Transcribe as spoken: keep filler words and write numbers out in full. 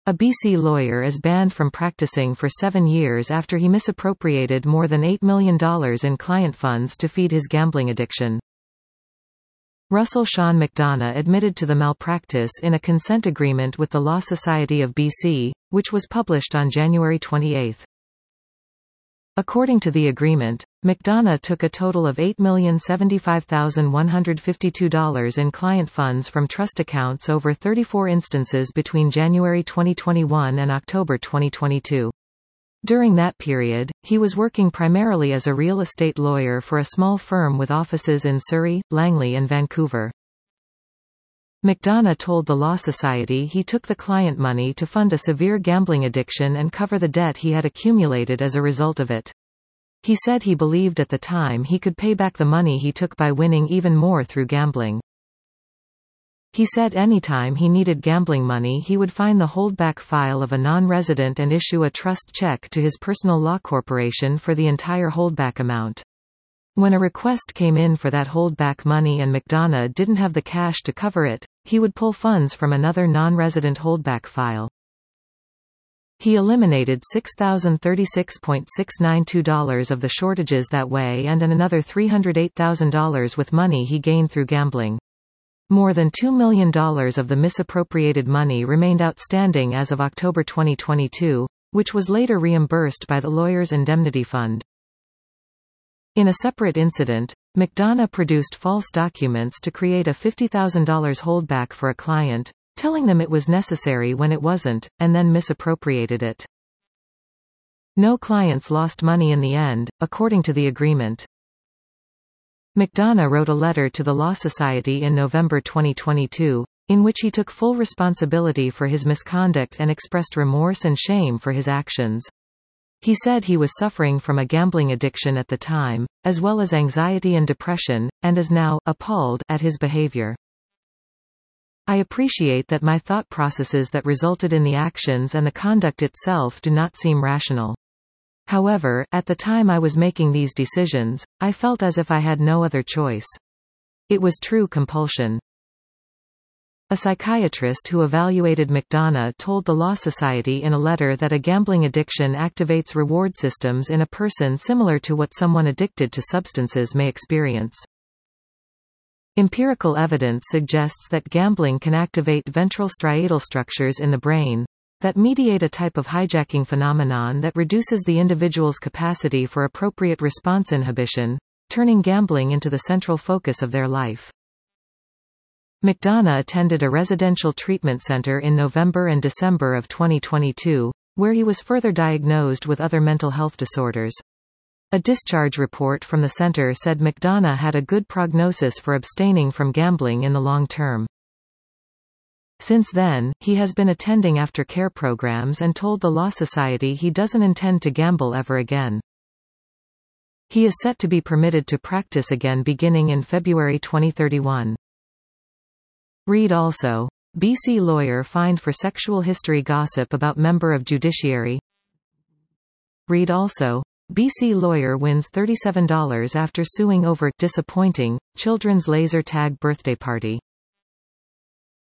A B C lawyer is banned from practicing for seven years after he misappropriated more than eight million dollars in client funds to feed his gambling addiction. Russell Sean McDonough admitted to the malpractice in a consent agreement with the Law Society of B C, which was published on January twenty-eighth. According to the agreement, McDonough took a total of eight million seventy-five thousand one hundred fifty-two dollars in client funds from trust accounts over thirty-four instances between January twenty twenty-one and October twenty twenty-two. During that period, he was working primarily as a real estate lawyer for a small firm with offices in Surrey, Langley and Vancouver. McDonough told the Law Society he took the client money to fund a severe gambling addiction and cover the debt he had accumulated as a result of it. He said he believed at the time he could pay back the money he took by winning even more through gambling. He said anytime he needed gambling money he would find the holdback file of a non-resident and issue a trust check to his personal law corporation for the entire holdback amount. When a request came in for that holdback money and McDonough didn't have the cash to cover it, he would pull funds from another non-resident holdback file. He eliminated six thousand thirty-six dollars and six hundred ninety-two cents of the shortages that way and another three hundred eight thousand dollars with money he gained through gambling. More than two million dollars of the misappropriated money remained outstanding as of October twenty twenty-two, which was later reimbursed by the lawyer's indemnity fund. In a separate incident, McDonough produced false documents to create a fifty thousand dollars holdback for a client, telling them it was necessary when it wasn't, and then misappropriated it. No clients lost money in the end, according to the agreement. McDonough wrote a letter to the Law Society in November twenty twenty-two, in which he took full responsibility for his misconduct and expressed remorse and shame for his actions. He said he was suffering from a gambling addiction at the time, as well as anxiety and depression, and is now appalled at his behavior. I appreciate that my thought processes that resulted in the actions and the conduct itself do not seem rational. However, at the time I was making these decisions, I felt as if I had no other choice. It was true compulsion. A psychiatrist who evaluated McDonough told the Law Society in a letter that a gambling addiction activates reward systems in a person similar to what someone addicted to substances may experience. Empirical evidence suggests that gambling can activate ventral striatal structures in the brain that mediate a type of hijacking phenomenon that reduces the individual's capacity for appropriate response inhibition, turning gambling into the central focus of their life. McDonough attended a residential treatment center in November and December of twenty twenty-two, where he was further diagnosed with other mental health disorders. A discharge report from the center said McDonough had a good prognosis for abstaining from gambling in the long term. Since then, he has been attending after-care programs and told the Law Society he doesn't intend to gamble ever again. He is set to be permitted to practice again beginning in February twenty thirty-one. Read also. B C lawyer fined for sexual history gossip about member of judiciary. Read also. B C lawyer wins thirty-seven dollars after suing over disappointing children's laser tag birthday party.